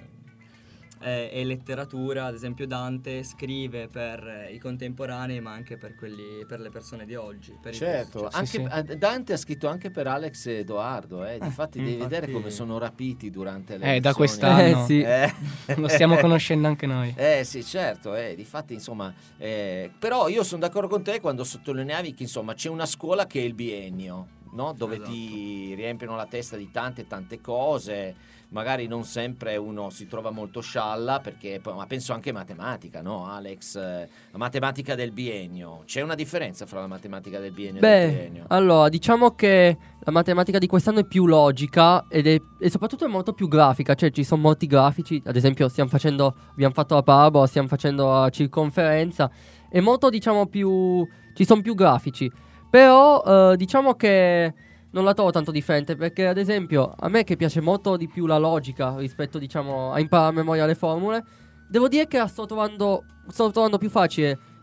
è, è letteratura. Ad esempio Dante scrive per eh, i contemporanei ma anche per quelli, per le persone di oggi, per i Certo, cioè, anche, sì, sì. eh, Dante ha scritto anche per Alex e Edoardo, eh. Difatti devi infatti- vedere come sono rapiti durante le Eh, da lezioni. quest'anno. Eh, sì. Eh. Lo stiamo conoscendo anche noi. Eh sì, certo, eh, difatti insomma, eh, però io sono d'accordo con te quando sottolineavi che insomma c'è una scuola che è il biennio, no? Dove Esatto. ti riempiono la testa di tante tante cose, magari non sempre uno si trova molto scialla, perché poi- ma penso anche matematica, no Alex? Eh, La matematica del biennio, c'è una differenza fra la matematica del biennio e del Beh, triennio? allora, diciamo che la matematica di quest'anno è più logica ed è, e soprattutto è molto più grafica, cioè ci sono molti grafici, ad esempio stiamo facendo, abbiamo fatto la parabola, stiamo facendo la circonferenza, è molto, diciamo, più, ci sono più grafici, però eh, diciamo che non la trovo tanto differente, perché ad esempio a me che piace molto di più la logica rispetto, diciamo, a imparare a memoria le formule, devo dire che la sto trovando, sto trovando più facile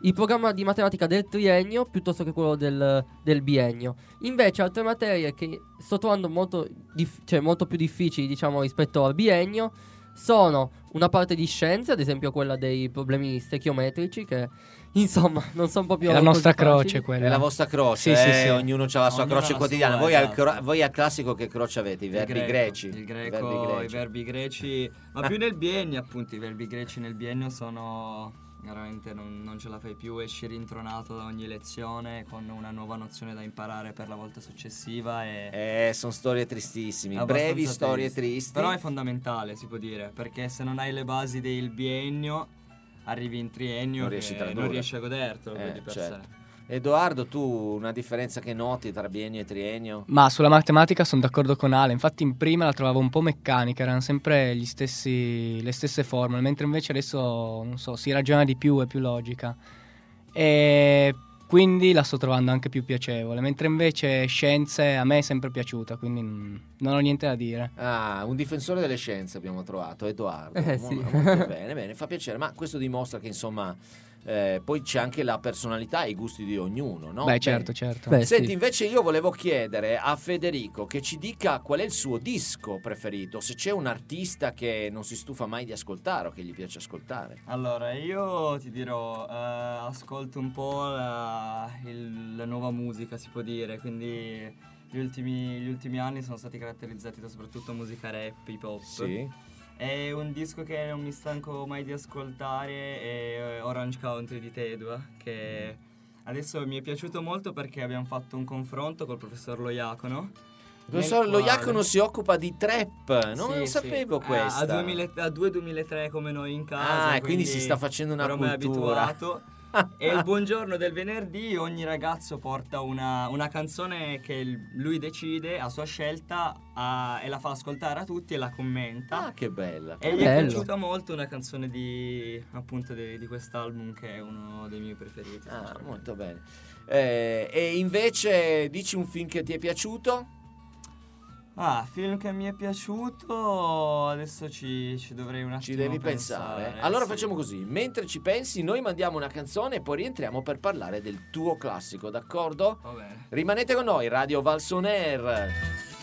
il programma di matematica del triennio piuttosto che quello del, del biennio. Invece altre materie che sto trovando molto, dif- cioè molto più difficili, diciamo, rispetto al biennio sono una parte di scienze, ad esempio quella dei problemi stechiometrici, che insomma non sono proprio è la nostra così croce facili. quella. È la vostra croce, Sì, eh? sì, sì. Ognuno ha la sua Ognuno croce la quotidiana. sua, voi, al esatto. cro- voi al classico che croce avete? I Il verbi greco, greci? Il I greco, verbi i greci. verbi greci, ma più nel biennio appunto, i verbi greci nel biennio sono veramente non, non ce la fai più, esci rintronato da ogni lezione con una nuova nozione da imparare per la volta successiva e Eh, sono storie tristissime, abbastanza brevi storie tristi. tristi. Però è fondamentale, si può dire, perché se non hai le basi del biennio arrivi in triennio Non che riesci a tradurre. non riesci a godertelo Eh, di per certo. sé. Edoardo, tu una differenza che noti tra biennio e triennio? Ma sulla matematica sono d'accordo con Ale, infatti in prima la trovavo un po' meccanica, erano sempre gli stessi, le stesse formule, mentre invece adesso, non so, si ragiona di più, è più logica. E quindi la sto trovando anche più piacevole, mentre invece scienze a me è sempre piaciuta, quindi non non ho niente da dire. Ah, un difensore delle scienze abbiamo trovato, Edoardo. Eh, Mo- sì. Molto bene, bene, fa piacere, ma questo dimostra che insomma eh, poi c'è anche la personalità e i gusti di ognuno, no? Beh, Bene. certo, certo. Beh, Senti, sì. invece io volevo chiedere a Federico che ci dica qual è il suo disco preferito, se c'è un artista che non si stufa mai di ascoltare o che gli piace ascoltare. Allora, io ti dirò, eh, ascolto un po' la, il- la nuova musica, si può dire, quindi gli ultimi, gli ultimi anni sono stati caratterizzati da soprattutto musica rap, hip hop. Sì. È un disco che non mi stanco mai di ascoltare, è Orange Country di Tedua, che adesso mi è piaciuto molto perché abbiamo fatto un confronto col professor Lo Iacono. Il professor Lo Iacono si occupa di trap, non Sì, lo sì. sapevo Eh, questa. A duemila a due duemilatré come noi in casa. Ah, e quindi si sta facendo una ormai cultura. abituato. E il buongiorno del venerdì ogni ragazzo porta una, una canzone che il- lui decide a sua scelta a- e la fa ascoltare a tutti e la commenta. Ah, che bella. E che gli è bello. piaciuta molto una canzone di appunto di, di quest'album che è uno dei miei preferiti. Ah, molto bene. Eh, e invece dici un film che ti è piaciuto? Ah, film che mi è piaciuto, adesso ci, ci dovrei un attimo Ci devi pensare. pensare. Allora sì. facciamo così, mentre ci pensi noi mandiamo una canzone e poi rientriamo per parlare del tuo classico, d'accordo? Va bene. Rimanete con noi, Radio Valson Air.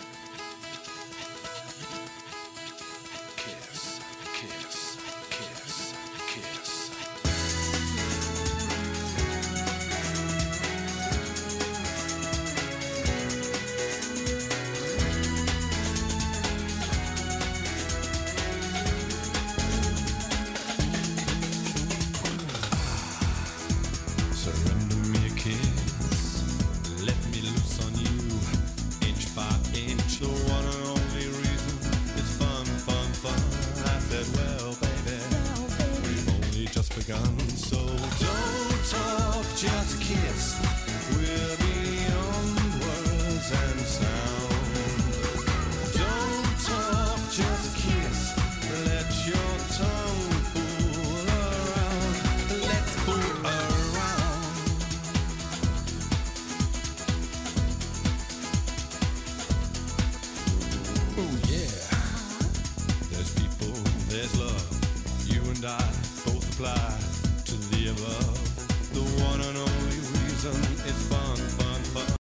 Surrender me a kiss, let me loose on you, inch by inch. The one and only reason is fun, fun, fun. I said, well, baby, we've only just begun. So don't talk, just kiss. We're beyond words and sound. Don't talk, just kiss. Let your tongue fool around. Let's fool around. Oh yeah, there's people, there's love. You and I both apply to the above.